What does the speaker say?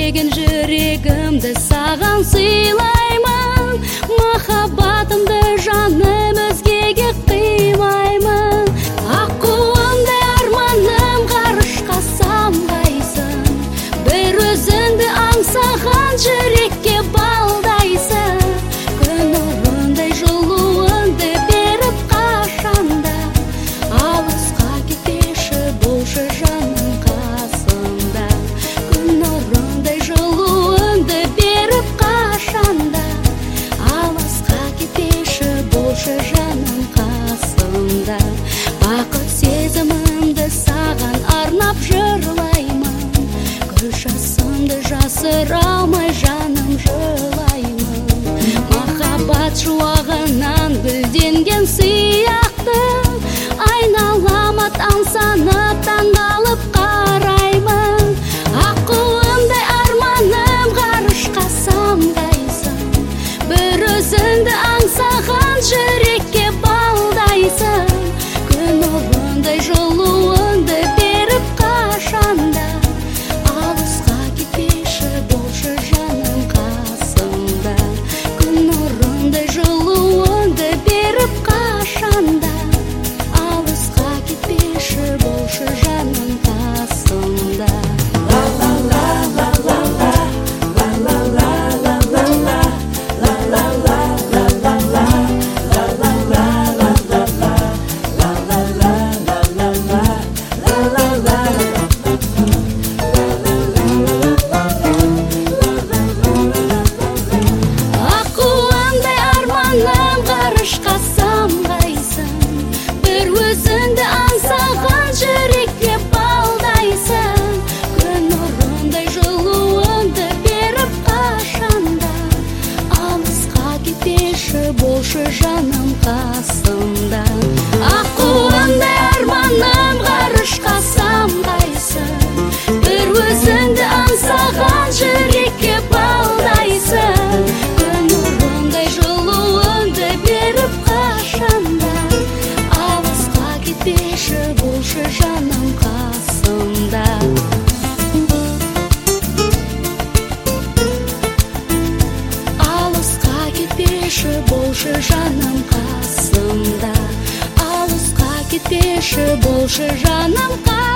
өртеген жүрегімді саған сыйлаймын, махаббатымды жаным өзгеге қимаймын. Аққуымдай арманым ғарышқа самғайсың, бір өзіңді аңсаған жүрекке балдайсың. Күн нұрындай жылуыңды беріп қашанда, алысқа кетпеші болшы жаным қасымда. Күн нұрындай жылуыңды беріп қашанда, алысқа кетпеші болшы жаным қасымда. Бақыт сезімімді саған арнап жырлаймын, көз жасымды жасыра алмай жаным жылаймын. Махаббат шуағынан гүлденген сияқты, айналама тамсанып таңдалып қараймын. Аққуымдай арманым ғарышқа самғайсың, бір өзіңді аңсаған жүрекке балдайсың. Күн нұрындай жылуыңды беріп қашанда, алысқа кетпеші болшы жаным қасымда. Күн нұрындай жылуыңды беріп қашанда, алысқа кетпеші болшы жаным қасымда. Аққуымдай арманым ғарышқа самғайсың, бір өзіңді аңсаған жүрекке балдайсың. Күн нұрындай жылуыңды беріп қашанда, алысқа кетпеші болшы жаным қасымда. Аққуымдай арманым ғарышқа самғайсың, бір өзіңді аңсаған жүрекке балдайсың. Күн нұрындай жылуыңды беріп қашанда, алысқа кетпеші болшы жаным қасымда. Алысқа кетпеші болшы жаным қасымда, алысқа кетпеші болшы жаным қасымда.